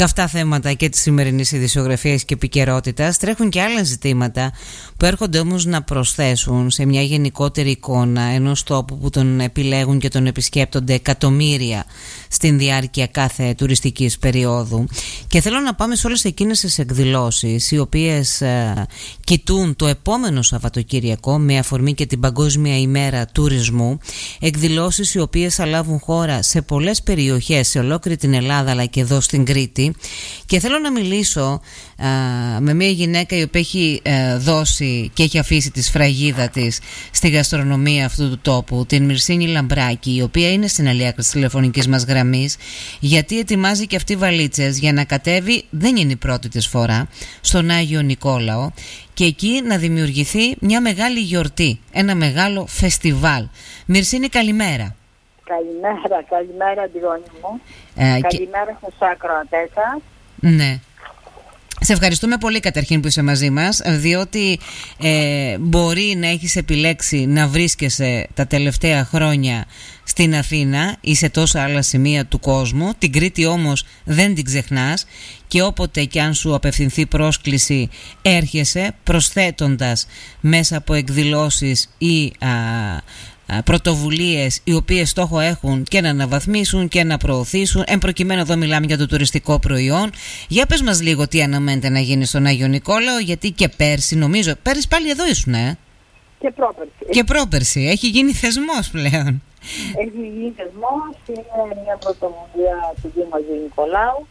Αυτά θέματα και της σημερινής ειδησιογραφίας και επικαιρότητας. Τρέχουν και άλλα ζητήματα που έρχονται όμως να προσθέσουν σε μια γενικότερη εικόνα ενός τόπου που τον επιλέγουν και τον επισκέπτονται εκατομμύρια στην διάρκεια κάθε τουριστικής περίοδου. Και θέλω να πάμε σε όλες εκείνες τις εκδηλώσεις οι οποίες κοιτούν το επόμενο Σαββατοκύριακο με αφορμή και την Παγκόσμια ημέρα τουρισμού. Εκδηλώσεις οι οποίες θα λάβουν χώρα σε πολλές περιοχές, σε ολόκληρη την Ελλάδα αλλά και εδώ στην Κρήτη. Και θέλω να μιλήσω με μια γυναίκα η οποία έχει δώσει και έχει αφήσει τη σφραγίδα της στη γαστρονομία αυτού του τόπου, την Μυρσίνη Λαμπράκη, η οποία είναι στην άλλη άκρη της τηλεφωνικής μας γραμμής, γιατί ετοιμάζει και αυτή βαλίτσες για να κατέβει, δεν είναι η πρώτη της φορά, στον Άγιο Νικόλαο και εκεί να δημιουργηθεί μια μεγάλη γιορτή, ένα μεγάλο φεστιβάλ. Μυρσίνη, καλημέρα. Καλημέρα Αντιγόνη μου. Καλημέρα στους ακροατές σας. Ναι. Σε ευχαριστούμε πολύ καταρχήν που είσαι μαζί μας, διότι μπορεί να έχεις επιλέξει να βρίσκεσαι τα τελευταία χρόνια στην Αθήνα ή σε τόσα άλλα σημεία του κόσμου. Την Κρήτη όμως δεν την ξεχνάς και όποτε κι αν σου απευθυνθεί πρόσκληση έρχεσαι, προσθέτοντας μέσα από εκδηλώσεις ή πρωτοβουλίες οι οποίες στόχο έχουν και να αναβαθμίσουν και να προωθήσουν. Εν προκειμένου εδώ μιλάμε για το τουριστικό προϊόν. Για πες μας λίγο τι αναμένεται να γίνει στον Άγιο Νικόλαο, γιατί και πέρσι, νομίζω, πέρσι πάλι εδώ ήσουν, Και πρόπερσι. Έχει γίνει θεσμός πλέον. Έχει γίνει θεσμός, είναι μια πρωτοβουλία του Δήμου Αγίου Νικολάου.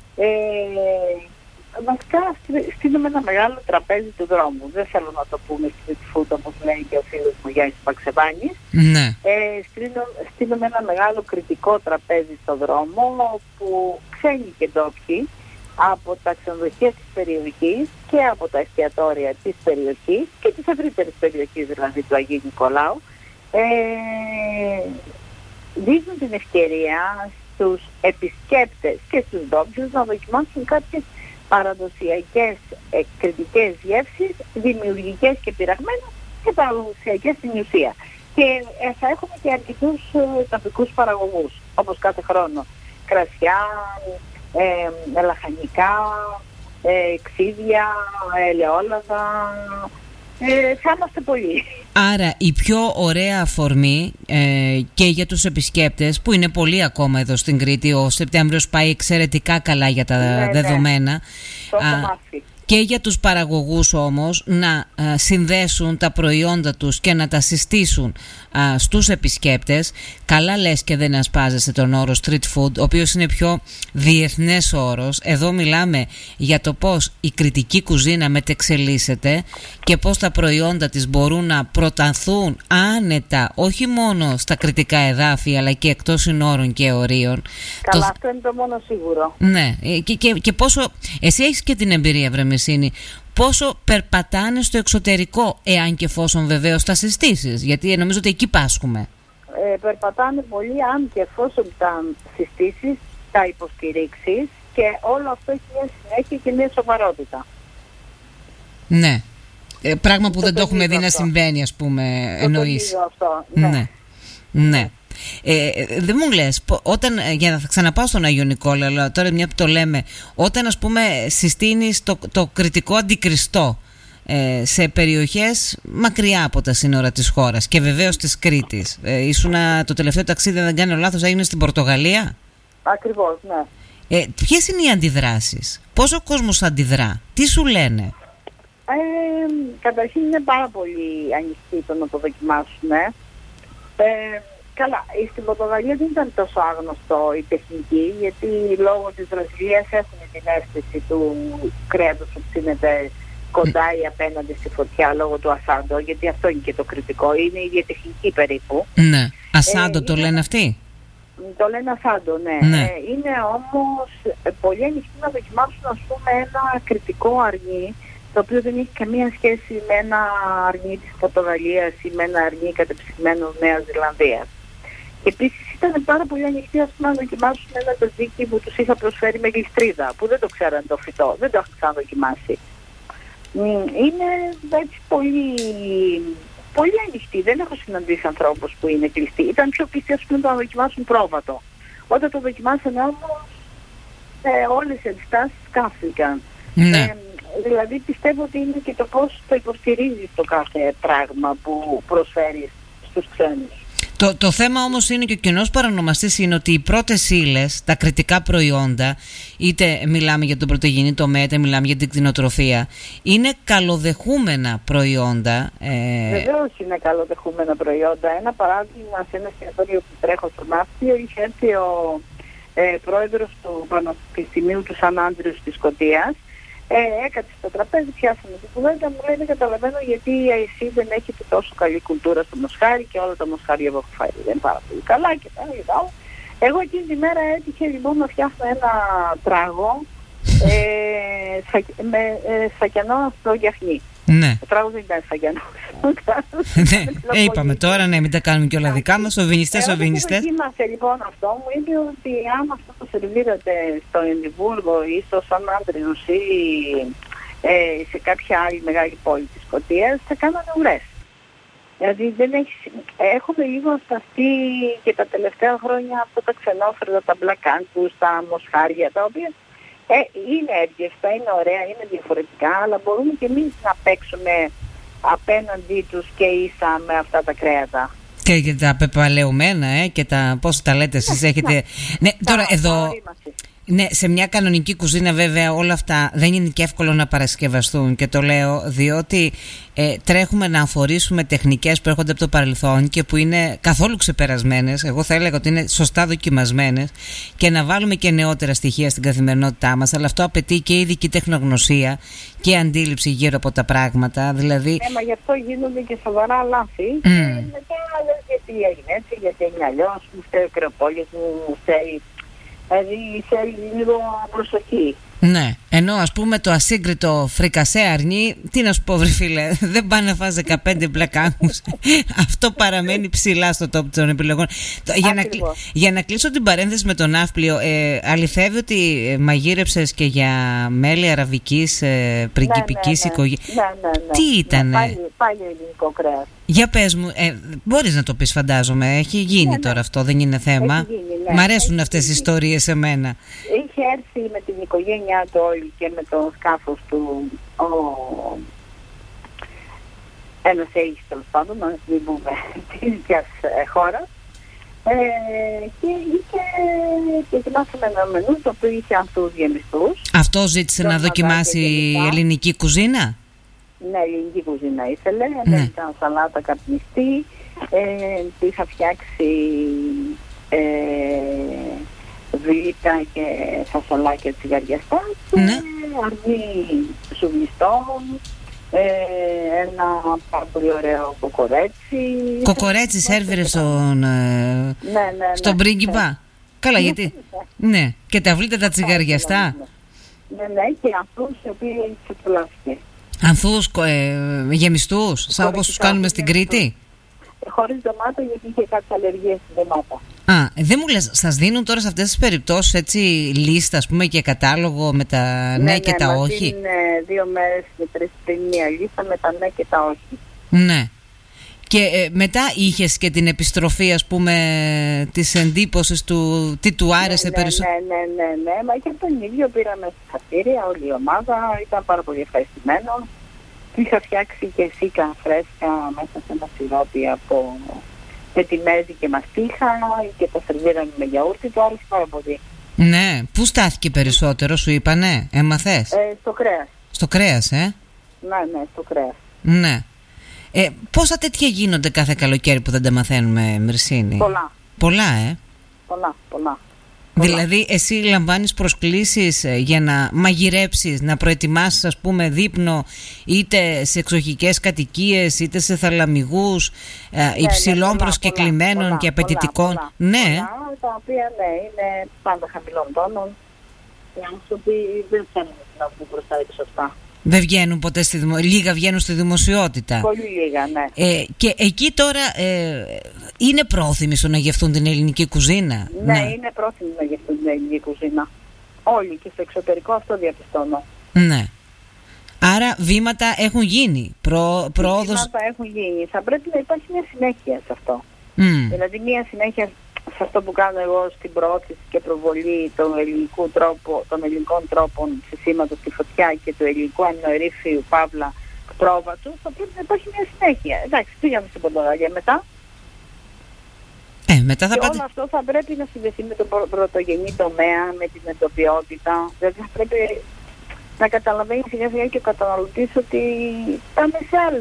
Βασικά στείλουμε ένα μεγάλο τραπέζι του δρόμου. Δεν θέλω να το πούμε street food όπως λέει και ο φίλος μου Γιάννης Παξεβάνης. Ναι. Στείλουμε ένα μεγάλο κριτικό τραπέζι στο δρόμο που ξένοι και ντόπιοι από τα ξενοδοχεία της περιοχής και από τα εστιατόρια της περιοχής και της ευρύτερης περιοχής δηλαδή του Αγίου Νικολάου δίνουν την ευκαιρία στους επισκέπτες και στους ντόπιους να δοκιμάσουν κάποιες παραδοσιακές κριτικές γεύσεις, δημιουργικές και πειραγμένες και παραδοσιακές στην ουσία. Και θα έχουμε και αρκετούς τοπικούς παραγωγούς, όπως κάθε χρόνο. Κρασιά, λαχανικά, ξύδια, ελαιόλαδα. Θα είμαστε πολλοί. Άρα η πιο ωραία αφορμή και για τους επισκέπτες που είναι πολλοί ακόμα εδώ στην Κρήτη, ο Σεπτέμβριος πάει εξαιρετικά καλά για τα δεδομένα. Και για τους παραγωγούς όμως να συνδέσουν τα προϊόντα τους και να τα συστήσουν στους επισκέπτες. Καλά λες και δεν ασπάζεσαι τον όρο street food, ο οποίος είναι πιο διεθνές όρος. Εδώ μιλάμε για το πώς η κριτική κουζίνα μετεξελίσσεται και πώς τα προϊόντα της μπορούν να προταθούν άνετα όχι μόνο στα κριτικά εδάφη αλλά και εκτός συνόρων και ορίων. Καλά, αυτό είναι το μόνο σίγουρο. Ναι, και πόσο εσύ έχεις και την εμπειρία, Μυρσίνη, πόσο περπατάνε στο εξωτερικό, εάν και εφόσον βεβαίως τα συστήσεις, γιατί νομίζω ότι εκεί πάσχουμε. Περπατάνε πολύ, αν και εφόσον τα συστήσεις, τα υποστηρίξεις και όλο αυτό έχει μια συνέχεια και μια σοβαρότητα. Ναι, πράγμα που δεν το έχουμε δει να συμβαίνει, ας πούμε, εννοείς. Αυτό, ναι. Δεν μου λες, για να ξαναπάω στον Άγιο Νικόλαο, αλλά τώρα μια που το λέμε, όταν ας πούμε συστήνεις το κριτικό αντικριστό σε περιοχές μακριά από τα σύνορα της χώρας και βεβαίως της Κρήτης, το τελευταίο ταξίδι, δεν κάνω λάθος, έγινε στην Πορτογαλία. Ακριβώς, ναι. Ποιες είναι οι αντιδράσεις, πόσο κόσμος αντιδρά, τι σου λένε? Καταρχήν είναι πάρα πολύ ανοιχτή το να το δοκιμάσουμε. Καλά, στην Πορτογαλία δεν ήταν τόσο άγνωστο η τεχνική, γιατί λόγω της Βραζιλίας έχουν την αίσθηση του κρέατος που ψήνεται κοντά ή απέναντι στη φωτιά λόγω του ασάντο, γιατί αυτό είναι και το κριτικό, είναι η ίδια τεχνική περίπου. Ναι, ασάντο το λένε αυτοί. Το λένε ασάντο, ναι. Είναι όμως πολύ ανοιχτοί να δοκιμάσουν, ας πούμε, ένα κριτικό αρνί, το οποίο δεν έχει καμία σχέση με ένα αρνί της Πορτογαλίας ή με ένα αρνί κατεψυγμένο Νέας Ζηλανδίας. Και επίσης ήταν πάρα πολύ ανοιχτοί, ας πούμε, να δοκιμάσουν ένα τzatziki που τους είχα προσφέρει με γλιστρίδα, που δεν το ξέραν το φυτό, δεν το είχαν ξαναδοκιμάσει. Είναι έτσι πολύ ανοιχτοί, δεν έχω συναντήσει ανθρώπους που είναι κλειστοί. Ήταν πιο κλειστοί, ας πούμε, να δοκιμάσουν πρόβατο. Όταν το δοκιμάσανε όμως, όλες οι αντιστάσεις κάφηκαν. Ναι. Δηλαδή πιστεύω ότι είναι και το πώς το υποστηρίζεις το κάθε πράγμα που προσφέρεις στους ξένους. Το θέμα όμως είναι και ο κοινός παρανομαστής είναι ότι οι πρώτες ύλες, τα κριτικά προϊόντα, είτε μιλάμε για τον πρωτογενή τομέα, είτε μιλάμε για την κτηνοτροφία, είναι καλοδεχούμενα προϊόντα. Βεβαίως είναι καλοδεχούμενα προϊόντα. Ένα παράδειγμα, σε ένα εστιατόριο που τρέχω στο Ναύπλιο, είχε έρθει ο πρόεδρος του Πανεπιστημίου του Σαν Άντριους της Σκωτίας. Έκατσε στο τραπέζι, πιάσαμε την κουβέντα, μου λέει δεν καταλαβαίνω γιατί εσύ δεν έχετε τόσο καλή κουλτούρα στο μοσχάρι και όλα τα μοσχάρια που έχω φάει δεν είναι πάρα πολύ καλά και τα λοιπά. Εγώ εκείνη τη μέρα έτυχε λοιπόν να φτιάχνω ένα τράγο με σακιανό στο γιαχνί. Ναι. Το τράγο δεν ήταν σακιανό. Είπαμε τώρα, ναι, μην τα κάνουμε και όλα δικά μας, σοβινιστές. Όταν δοκίμασε λοιπόν αυτό, μου είπε ότι άμα αυτό το σερβίρατε στο Εδιμβούργο ή στο Σαν Άντριους ή σε κάποια άλλη μεγάλη πόλη της Σκωτίας, θα κάνανε ουρές. Δηλαδή δεν έχει... Έχουμε λίγο σταθεί και τα τελευταία χρόνια αυτά τα ξενόφερτα, τα Black Angus, τα μοσχάρια, τα οποία είναι εύγευστα, είναι ωραία, είναι διαφορετικά, αλλά μπορούμε και εμείς να παίξουμε απέναντί τους και ίσα με αυτά τα κρέατα. Και τα πεπαλαιωμένα, και τα πώς τα λέτε εσείς έχετε... Ναι, τώρα εδώ... Ναι, σε μια κανονική κουζίνα βέβαια όλα αυτά δεν είναι και εύκολο να παρασκευαστούν και το λέω διότι τρέχουμε να αφορήσουμε τεχνικές που έρχονται από το παρελθόν και που είναι καθόλου ξεπερασμένες, εγώ θα έλεγα ότι είναι σωστά δοκιμασμένες και να βάλουμε και νεότερα στοιχεία στην καθημερινότητά μας, αλλά αυτό απαιτεί και ειδική τεχνογνωσία και αντίληψη γύρω από τα πράγματα, δηλαδή... Ναι, μα γι' αυτό γίνονται και σοβαρά λάθη και μετά λες γιατί έγινε έτσι, γιατί έγινε αλλιώς, μου φταίει ο κρεοπόλης μου φταίει. Δηλαδή θέλει λίγο προσοχή. Ναι, ενώ ας πούμε το ασύγκριτο φρικασέ αρνί, τι να σου πω βρε φίλε, δεν πάνε να φας 15 Black Angus. Αυτό παραμένει ψηλά στο top των επιλογών. Για να κλείσω την παρένθεση με τον Ναύπλιο, αληθεύει ότι μαγείρεψες και για μέλη αραβικής πριγκιπικής οικογένειας. Ναι. Τι ήτανε? Πάλι ελληνικό κρέας. Για πες μου, μπορείς να το πεις φαντάζομαι, έχει γίνει τώρα αυτό, δεν είναι θέμα. Μ' αρέσουν αυτές οι ιστορίες σε μένα. Είχε έρθει με την οικογένειά του όλοι και με το σκάφος του ένας Αίγης τέλος πάντων, να μην πούμε της ίδιας χώρας, και ετοιμάσαμε ένα μενού το οποίο είχε ανθούς γεμιστούς. Αυτό ζήτησε να δοκιμάσει ελληνική κουζίνα? Ναι, ελληνική κουζίνα ήθελε, ήταν σαλάτα καπνιστή, είχα φτιάξει βίλικα και φασολάκια τσιγαριαστά, αρνί σουβλιστό, ένα πάρα πολύ ωραίο κοκορέτσι. Κοκορέτσι σέρβιρε στον πρίγκιπα. Καλά, γιατί. Ναι, και τα βλήτα τα τσιγαριαστά. Ναι, και ανθούς οι οποίοι ξεπουλάστηκε. Ανθούς γεμιστούς, σαν όπως τους κάνουμε στην Κρήτη? Χωρίς ντομάτα, γιατί είχε κάποιες αλλεργίες στην ντομάτα. Δεν μου λες, σας δίνουν τώρα σε αυτές τις περιπτώσεις έτσι λίστα, ας πούμε, και κατάλογο με τα ναι και τα όχι? Είναι 2 μέρες με 3 πριν μία λίστα με τα ναι και τα όχι. Ναι. Και μετά είχες και την επιστροφή, ας πούμε, της εντύπωσης του τι του άρεσε περισσότερο? Ναι, μα και τον ίδιο πήραμε συγχαρητήρια, όλη η ομάδα ήταν πάρα πολύ ευχαριστημένο. Είχα φτιάξει και σίκα φρέσκα μέσα σε ένα σιρόπι με τη μέζη και μαστίχα και τα σερβίραμε με γιαούρτι, το άρεσε πάρα πολύ. Ναι, πού στάθηκε περισσότερο, σου είπανε, έμαθες? Στο κρέας. Στο κρέας, Ναι, στο κρέας. Ναι. Πόσα τέτοια γίνονται κάθε καλοκαίρι που δεν τα μαθαίνουμε, Μυρσίνη? Πολλά, Πολλά. Δηλαδή εσύ λαμβάνεις προσκλήσεις για να μαγειρέψεις, να προετοιμάσεις ας πούμε δείπνο είτε σε εξοχικές κατοικίες είτε σε θαλαμιγούς υψηλών προσκεκλημένων και απαιτητικών? Ναι, τα οποία είναι πάντα χαμηλών τόνων. Οι άνθρωποι δεν θέλουν να βγουν μπροστά έξω αυτά. Δεν βγαίνουν ποτέ λίγα βγαίνουν στη δημοσιότητα. Πολύ λίγα, ναι. Και εκεί τώρα είναι πρόθυμοι στο να γευτούν την ελληνική κουζίνα? Ναι, είναι πρόθυμοι να γευτούν την ελληνική κουζίνα. Όλοι, και στο εξωτερικό αυτό διαπιστώνω. Ναι. Άρα βήματα έχουν γίνει. Πρόοδος... Βήματα έχουν γίνει. Θα πρέπει να υπάρχει μια συνέχεια σε αυτό. Δηλαδή μια συνέχεια σε αυτό που κάνω εγώ στην προώθηση και προβολή των ελληνικών τρόπων ψησίματος στη φωτιά και του ελληνικού αμνοερήφιου παύλα πρόβατου, θα πρέπει να υπάρχει μια συνέχεια. Εντάξει, πήγαμε στην Πορτογαλία μετά. Μετά θα και όλο αυτό θα πρέπει να συνδεθεί με τον πρωτογενή τομέα, με την εντοπιότητα. Δηλαδή θα πρέπει να καταλαβαίνει σιγά σιγά και ο καταναλωτής ότι πάμε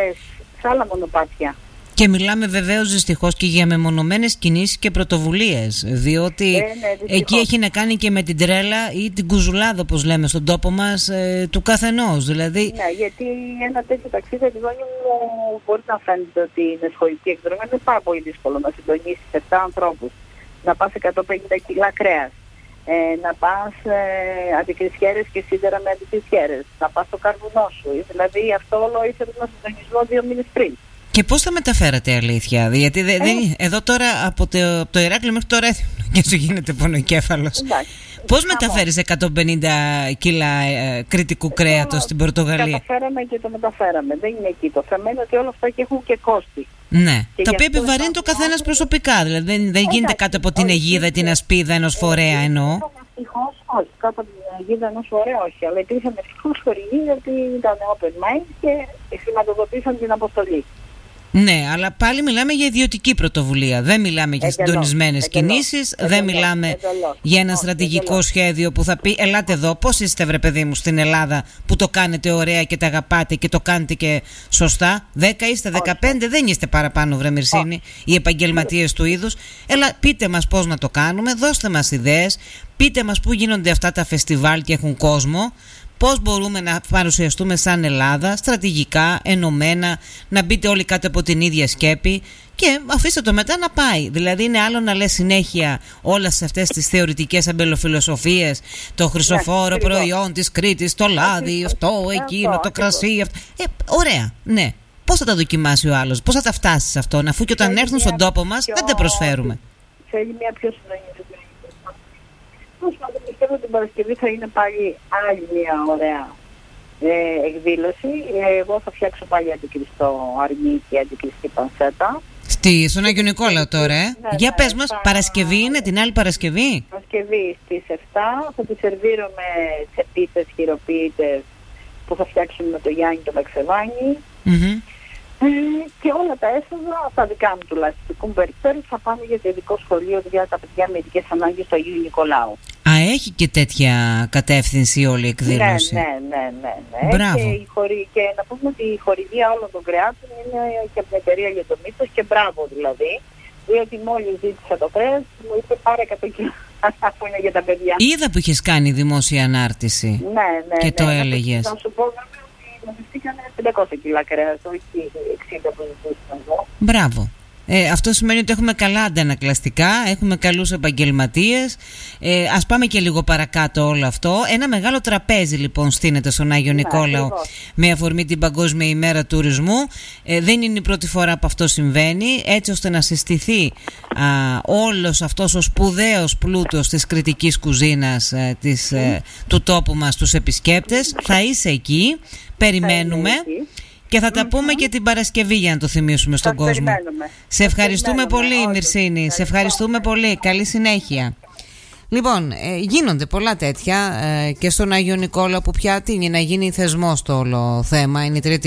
σε άλλα μονοπάτια. Και μιλάμε βεβαίως δυστυχώς και για μεμονωμένες κινήσεις και πρωτοβουλίες, διότι εκεί έχει να κάνει και με την τρέλα ή την κουζουλάδα, όπως λέμε στον τόπο μας, του καθενός. Δηλαδή... Ναι, γιατί ένα τέτοιο ταξίδι, Αντιγόνη μου, μπορεί να φαίνεται ότι είναι σχολική εκδρομή, είναι πάρα πολύ δύσκολο να συντονίσεις 7 ανθρώπους, να πας 150 κιλά κρέας, να πας αντικρισιέρες και σίδερα με αντικρισιέρες, να πας στο καρβουνό σου. Δηλαδή αυτό όλο ήθελε ένα συντονισμό 2 μήνες πριν. Και πώς θα μεταφέρατε, αλήθεια? Γιατί εδώ τώρα από το Ηράκλειο μέχρι το Ρέθυμνο και σου γίνεται πονοκέφαλος. Πώς μεταφέρεις 150 κιλά κριτικού κρέατος στην Πορτογαλία? Καταφέραμε και το μεταφέραμε. Δεν είναι εκεί το θέμα. Είναι ότι όλα αυτά και έχουν και κόστη. Ναι, τα οποία επιβαρύνει το καθένας προσωπικά. Δηλαδή δεν γίνεται κάτω από την αιγίδα, την ασπίδα ενός φορέα, εννοώ. Ευτυχώς όχι. Κάτω από την αιγίδα ενός φορέα όχι. Αλλά υπήρχαν ευτυχώς χορηγοί γιατί ήταν open mind και χρηματοδοτήσαν την αποστολή. Ναι, αλλά πάλι μιλάμε για ιδιωτική πρωτοβουλία. Δεν μιλάμε για συντονισμένες κινήσεις, δεν μιλάμε για ένα στρατηγικό σχέδιο που θα πει ελάτε εδώ, πώς είστε βρε παιδί μου στην Ελλάδα που το κάνετε ωραία και τα αγαπάτε και το κάνετε και σωστά. 10 είστε, 15, δεν είστε παραπάνω βρε Μυρσίνη, οι επαγγελματίες του είδους. Έλα πείτε μας πώς να το κάνουμε, δώστε μας ιδέες, πείτε μας πού γίνονται αυτά τα φεστιβάλ και έχουν κόσμο. Πώς μπορούμε να παρουσιαστούμε σαν Ελλάδα, στρατηγικά, ενωμένα, να μπείτε όλοι κάτω από την ίδια σκέπη και αφήστε το μετά να πάει. Δηλαδή είναι άλλο να λες συνέχεια όλες αυτές τις θεωρητικές αμπελοφιλοσοφίες, το χρυσοφόρο προϊόν της Κρήτης, το λάδι, αυτό, εκείνο, το κρασί. Ωραία, ναι. Πώς θα τα δοκιμάσει ο άλλος, πώς θα τα φτάσει σε αυτόν, αφού και όταν έρθουν στον τόπο μας δεν τα προσφέρουμε. Θέλει μια πιο συντονισμένη. Πιστεύω ότι την Παρασκευή θα είναι πάλι άλλη μια ωραία εκδήλωση. Εγώ θα φτιάξω πάλι αντικριστό αρνί και αντικριστή πανσέτα. Στον Άγιο Νικόλαο τώρα, ναι, για πες μας, Παρασκευή είναι, την άλλη Παρασκευή? Παρασκευή στις 7 θα τη σερβίρω με τσεπίτες, χειροποίητες που θα φτιάξουμε με το Γιάννη το Μαξεβάνι. Και όλα τα έσοδα, τα δικά μου τουλάχιστον περιπτώσεις, θα πάνε για το ειδικό σχολείο για τα παιδιά με ειδικές ανάγκες του Αγίου Νικολάου. Έχει και τέτοια κατεύθυνση όλη η εκδήλωση. Ναι. Μπράβο. Και να πούμε ότι η χορηγία όλων των κρεάτων είναι και από την εταιρεία για το μύθος και μπράβο δηλαδή. Διότι μόλις ζήτησα το κρέας μου είπε πάρε 100 κιλά που είναι για τα παιδιά. Είδα που είχες κάνει δημόσια ανάρτηση. Ναι. Και το έλεγες. Θα σου πω ότι μαζευτήκανε 500 κιλά κρέας, όχι 60 που ζητούσαν εδώ. Μπράβο. Αυτό σημαίνει ότι έχουμε καλά αντανακλαστικά, έχουμε καλούς επαγγελματίες. Ας πάμε και λίγο παρακάτω όλο αυτό. Ένα μεγάλο τραπέζι λοιπόν στείνεται στον Άγιο Νικόλαο με αφορμή την Παγκόσμια ημέρα τουρισμού. Δεν είναι η πρώτη φορά που αυτό συμβαίνει, έτσι ώστε να συστηθεί όλος αυτός ο σπουδαίος πλούτος της κρητικής κουζίνας του τόπου μας στους επισκέπτες. Θα είσαι εκεί, περιμένουμε. Και θα τα πούμε και την Παρασκευή για να το θυμίσουμε στον κόσμο. Σε ευχαριστούμε πολύ Μυρσίνη, σε ευχαριστούμε πολύ, καλή συνέχεια. Λοιπόν, γίνονται πολλά τέτοια και στον Άγιο Νικόλαο που πια τείνει να γίνει θεσμός το όλο θέμα. Είναι η τρίτη